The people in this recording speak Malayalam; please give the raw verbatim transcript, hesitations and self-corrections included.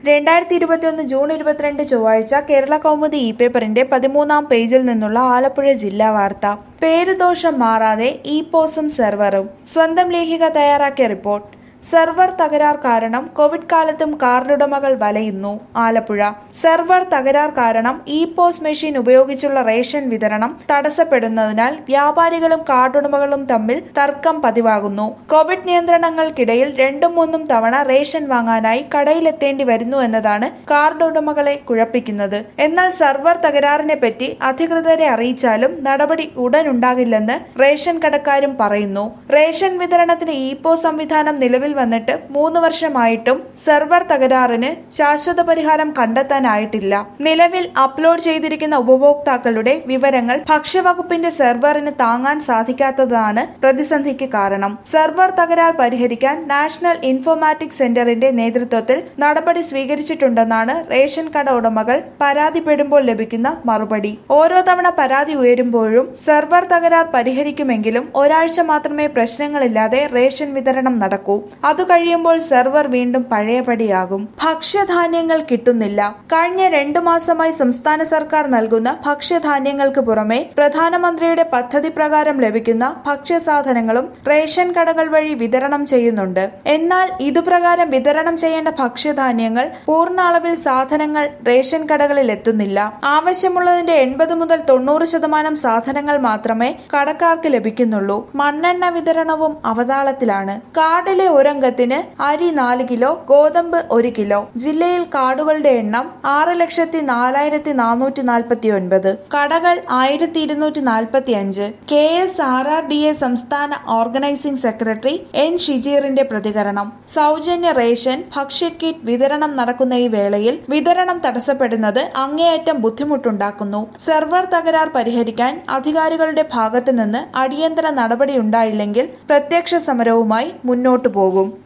രണ്ടായിരത്തി ഇരുപത്തിയൊന്ന് ജൂൺ ഇരുപത്തിരണ്ട് ചൊവ്വാഴ്ച കേരള കൗമുദി ഇ പേപ്പറിന്റെ പതിമൂന്നാം പേജിൽ നിന്നുള്ള ആലപ്പുഴ ജില്ലാ വാർത്ത. പേരുദോഷം മാറാതെ ഇ പോസും സെർവറും. സ്വന്തം ലേഖിക തയ്യാറാക്കിയ റിപ്പോർട്ട്. സെർവർ തകരാർ കാരണം കോവിഡ് കാലത്തും കാർഡുടമകൾ വലയുന്നു. ആലപ്പുഴ. സെർവർ തകരാർ കാരണം ഇ പോസ് മെഷീൻ ഉപയോഗിച്ചുള്ള റേഷൻ വിതരണം തടസ്സപ്പെടുന്നതിനാൽ വ്യാപാരികളും കാർഡുടമകളും തമ്മിൽ തർക്കം പതിവാകുന്നു. കോവിഡ് നിയന്ത്രണങ്ങൾക്കിടയിൽ രണ്ടും മൂന്നും തവണ റേഷൻ വാങ്ങാനായി കടയിലെത്തേണ്ടി വരുന്നു എന്നതാണ് കാർഡുടമകളെ കുഴപ്പിക്കുന്നത്. എന്നാൽ സെർവർ തകരാറിനെ പറ്റി അധികൃതരെ അറിയിച്ചാലും നടപടി ഉടനുണ്ടാകില്ലെന്ന് റേഷൻ കടക്കാരും പറയുന്നു. റേഷൻ വിതരണത്തിന് ഇ പോസ് സംവിധാനം നിലവിൽ വന്നിട്ട് മൂന്ന് വർഷമായിട്ടും സെർവർ തകരാറിന് ശാശ്വത പരിഹാരം കണ്ടെത്താനായിട്ടില്ല. നിലവിൽ അപ്ലോഡ് ചെയ്തിരിക്കുന്ന ഉപഭോക്താക്കളുടെ വിവരങ്ങൾ ഭക്ഷ്യവകുപ്പിന്റെ സെർവറിന് താങ്ങാൻ സാധിക്കാത്തതാണ് പ്രതിസന്ധിക്ക് കാരണം. സെർവർ തകരാർ പരിഹരിക്കാൻ നാഷണൽ ഇൻഫോർമാറ്റിക്സ് സെന്ററിന്റെ നേതൃത്വത്തിൽ നടപടി സ്വീകരിച്ചിട്ടുണ്ടെന്നാണ് റേഷൻ കട ഉടമകൾ പരാതിപ്പെടുമ്പോൾ ലഭിക്കുന്ന മറുപടി. ഓരോ തവണ പരാതി ഉയരുമ്പോഴും സെർവർ തകരാർ പരിഹരിക്കുമെങ്കിലും ഒരാഴ്ച മാത്രമേ പ്രശ്നങ്ങളില്ലാതെ റേഷൻ വിതരണം നടക്കൂ. അത് കഴിയുമ്പോൾ സെർവർ വീണ്ടും പഴയപടിയാകും. ഭക്ഷ്യധാന്യങ്ങൾ കിട്ടുന്നില്ല. കഴിഞ്ഞ രണ്ടു മാസമായി സംസ്ഥാന സർക്കാർ നൽകുന്ന ഭക്ഷ്യധാന്യങ്ങൾക്ക് പുറമെ പ്രധാനമന്ത്രിയുടെ പദ്ധതി പ്രകാരം ലഭിക്കുന്ന ഭക്ഷ്യസാധനങ്ങളും റേഷൻ കടകൾ വഴി വിതരണം ചെയ്യുന്നുണ്ട്. എന്നാൽ ഇതുപ്രകാരം വിതരണം ചെയ്യേണ്ട ഭക്ഷ്യധാന്യങ്ങൾ പൂർണ്ണ അളവിൽ സാധനങ്ങൾ റേഷൻ കടകളിൽ എത്തുന്നില്ല. ആവശ്യമുള്ളതിന്റെ എൺപത് മുതൽ തൊണ്ണൂറ് ശതമാനം സാധനങ്ങൾ മാത്രമേ കടക്കാർക്ക് ലഭിക്കുന്നുള്ളൂ. മണ്ണെണ്ണ വിതരണവും അവതാളത്തിലാണ്. കാർഡിലെ ഒരംഗത്തിന് അരി നാല് കിലോ, ഗോതമ്പ് ഒരു കിലോ. ജില്ലയിൽ കാർഡുകളുടെ എണ്ണം ആറ് ലക്ഷത്തി നാലായിരത്തി നാനൂറ്റി നാൽപ്പത്തി ഒൻപത്. കടകൾ ആയിരത്തി ഇരുന്നൂറ്റി നാൽപ്പത്തി അഞ്ച്. K S R R D A സംസ്ഥാന ഓർഗനൈസിംഗ് സെക്രട്ടറി എൻ ഷിജീറിന്റെ പ്രതികരണം. സൗജന്യ റേഷൻ ഭക്ഷ്യ കിറ്റ് വിതരണം നടക്കുന്ന ഈ വേളയിൽ വിതരണം തടസ്സപ്പെടുന്നത് അങ്ങേയറ്റം ബുദ്ധിമുട്ടുണ്ടാക്കുന്നു. സെർവർ തകരാർ പരിഹരിക്കാൻ അധികാരികളുടെ ഭാഗത്തുനിന്ന് അടിയന്തര നടപടിയുണ്ടായില്ലെങ്കിൽ പ്രത്യക്ഷ സമരവുമായി മുന്നോട്ടു പോകും.